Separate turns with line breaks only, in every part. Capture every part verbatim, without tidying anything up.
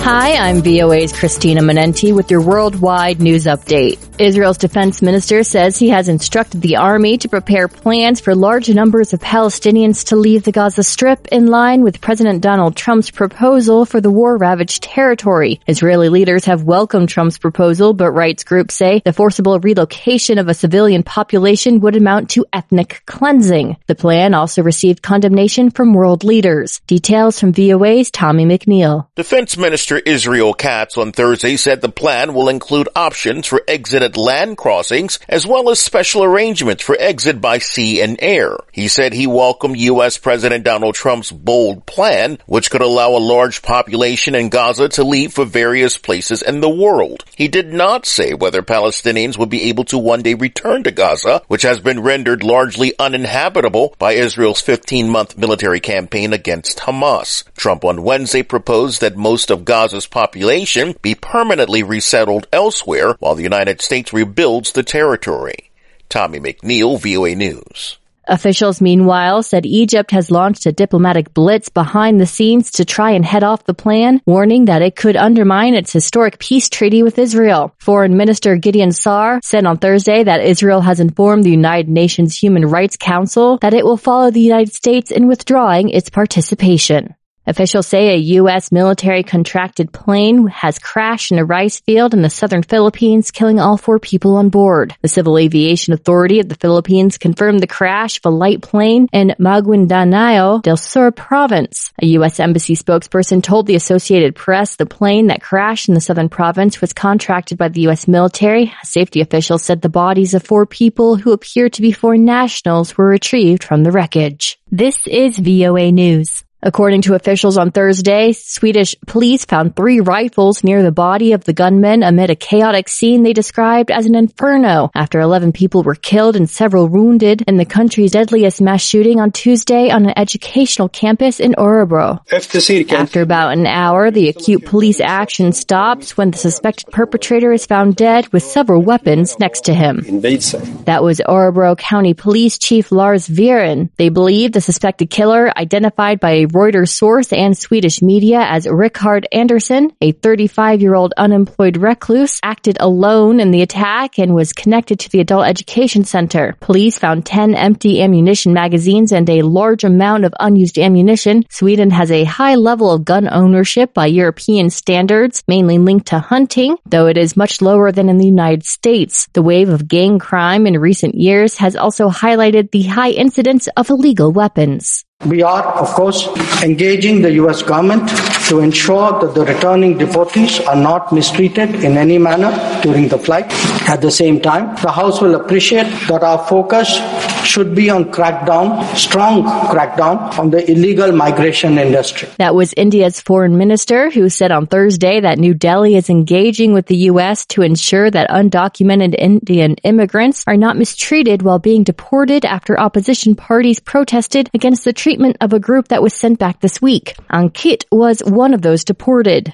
Hi, I'm V O A's Christina Manenti with your worldwide news update. Israel's defense minister says he has instructed the army to prepare plans for large numbers of Palestinians to leave the Gaza Strip in line with President Donald Trump's proposal for the war-ravaged territory. Israeli leaders have welcomed Trump's proposal, but rights groups say the forcible relocation of a civilian population would amount to ethnic cleansing. The plan also received condemnation from world leaders. Details from V O A's Tommy McNeil.
Defense Minister Israel Katz on Thursday said the plan will include options for exit at land crossings as well as special arrangements for exit by sea and air. He said he welcomed U S President Donald Trump's bold plan, which could allow a large population in Gaza to leave for various places in the world. He did not say whether Palestinians would be able to one day return to Gaza, which has been rendered largely uninhabitable by Israel's fifteen-month military campaign against Hamas. Trump on Wednesday proposed that most of Gaza's population be permanently resettled elsewhere while the United States rebuilds the territory. Tommy McNeil, V O A News.
Officials, meanwhile, said Egypt has launched a diplomatic blitz behind the scenes to try and head off the plan, warning that it could undermine its historic peace treaty with Israel. Foreign Minister Gideon Saar said on Thursday that Israel has informed the United Nations Human Rights Council that it will follow the United States in withdrawing its participation. Officials say a U S military contracted plane has crashed in a rice field in the southern Philippines, killing all four people on board. The Civil Aviation Authority of the Philippines confirmed the crash of a light plane in Maguindanao del Sur province. A U S embassy spokesperson told the Associated Press the plane that crashed in the southern province was contracted by the U S military. A safety official said the bodies of four people who appear to be foreign nationals were retrieved from the wreckage. This is V O A News. According to officials on Thursday, Swedish police found three rifles near the body of the gunman amid a chaotic scene they described as an inferno after eleven people were killed and several wounded in the country's deadliest mass shooting on Tuesday on an educational campus in Örebro. After about an hour, the acute police action stops when the suspected perpetrator is found dead with several weapons next to him. That was Örebro County Police Chief Lars Viren. They believe the suspected killer, identified by a Reuters source and Swedish media as Rickard Andersson, a thirty-five-year-old unemployed recluse, acted alone in the attack and was connected to the adult education center. Police found ten empty ammunition magazines and a large amount of unused ammunition. Sweden has a high level of gun ownership by European standards, mainly linked to hunting, though it is much lower than in the United States. The wave of gang crime in recent years has also highlighted the high incidence of illegal weapons.
We are, of course, engaging the U S government to ensure that the returning deportees are not mistreated in any manner during the flight. At the same time, the House will appreciate that our focus should be on crackdown, strong crackdown on the illegal migration industry.
That was India's foreign minister, who said on Thursday that New Delhi is engaging with the U S to ensure that undocumented Indian immigrants are not mistreated while being deported after opposition parties protested against the treatment of a group that was sent back this week. Ankit was one of those deported.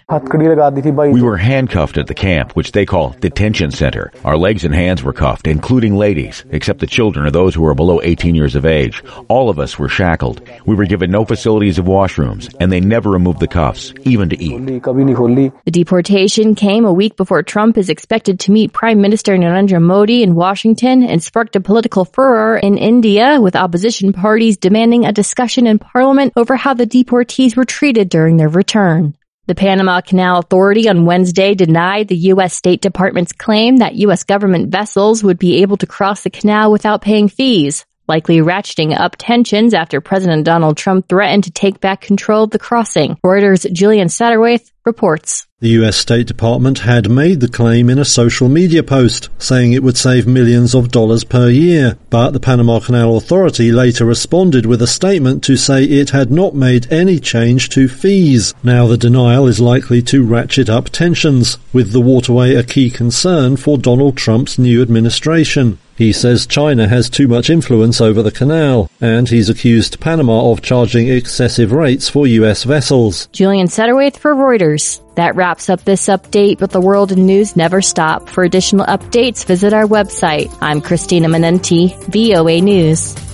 We were handcuffed at the camp, which they call detention center. Our legs and hands were cuffed, including ladies, except the children or those who were below eighteen years of age. All of us were shackled. We were given no facilities of washrooms, and they never removed the cuffs, even to eat.
The deportation came a week before Trump is expected to meet Prime Minister Narendra Modi in Washington and sparked a political furor in India, with opposition parties demanding a discussion in Parliament over how the deportees were treated during their return. The Panama Canal Authority on Wednesday denied the U S State Department's claim that U S government vessels would be able to cross the canal without paying fees, likely ratcheting up tensions after President Donald Trump threatened to take back control of the crossing. Reuters' Julian Satterthwaite reports.
The U S State Department had made the claim in a social media post, saying it would save millions of dollars per year. But the Panama Canal Authority later responded with a statement to say it had not made any change to fees. Now the denial is likely to ratchet up tensions, with the waterway a key concern for Donald Trump's new administration. He says China has too much influence over the canal, and he's accused Panama of charging excessive rates for U S vessels.
Julian Satterthwaite for Reuters. That wraps up this update, but the world and news never stop. For additional updates, visit our website. I'm Christina Manenti, V O A News.